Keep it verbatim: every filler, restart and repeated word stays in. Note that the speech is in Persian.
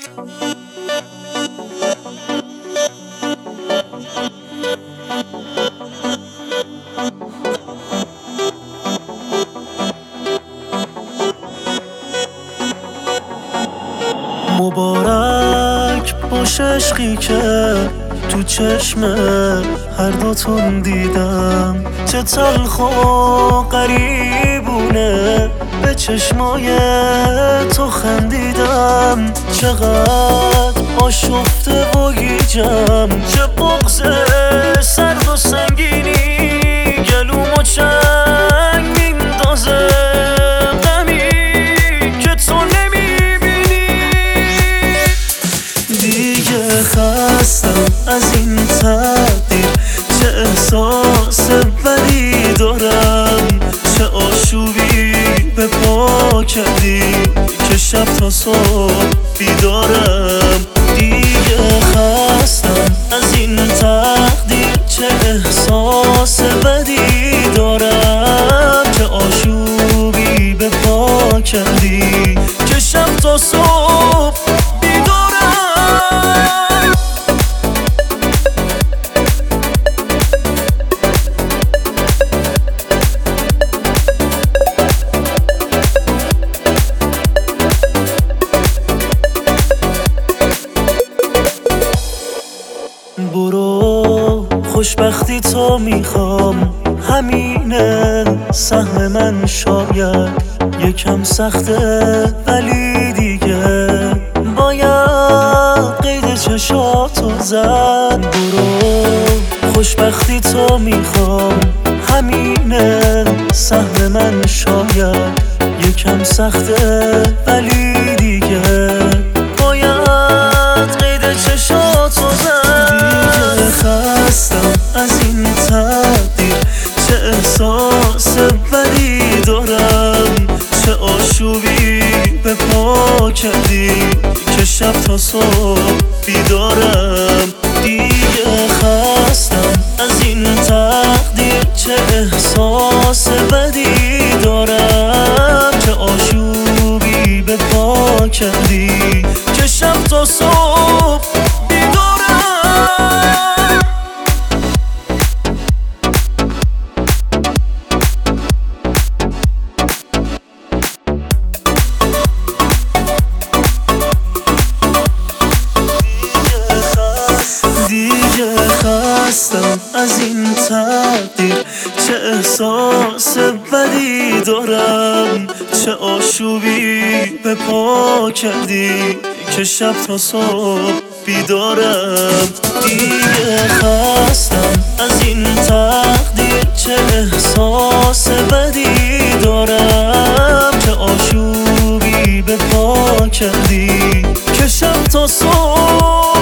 مبارک باش عشقی که تو چشم هر دوتون دیدم، چه تلخ و غریبونه به چشمای تو خندیدم. چقدر آشفته و گیجم، چه بغض سرد و سنگینی گلومو چنگ میندازه. غمی که تو نمیبینی، دیگه خستم از این تقدیر. چه احساس بدی دارم، چه آشوبی به پا کردی که شب تا صبح بیدارم. دیگه خستم از این تقدیر، چه احساس بدی دارم، چه آشوبی به پا کردی که شب تا صبح بیدارم. برو خوشبختی تو میخوام، همینه سهم من. شاید یکم سخته ولی دیگه باید قید چشاتو زد. برو خوشبختی تو میخوام، همینه سهم من. شاید یکم سخته ولی دیگه باید قید چشاتو زد. خستم از این تقدیر، چه احساس بدی دارم، چه آشوبی به پا کردی که شب تا صبح بیدارم. دیگه خستم از این تقدیر، چه احساس بدی دارم، چه آشوبی به پا کردی که شب تا صبح بیدارم. دیگه خستم از این تقدیر، چه احساس بدی دارم، چه آشوبی به پا کردی که شب تا صبح بیدارم. دیگه خستم از این تقدیر، چه احساس بدی دارم، چه آشوبی به پا کردی که شب تا صبح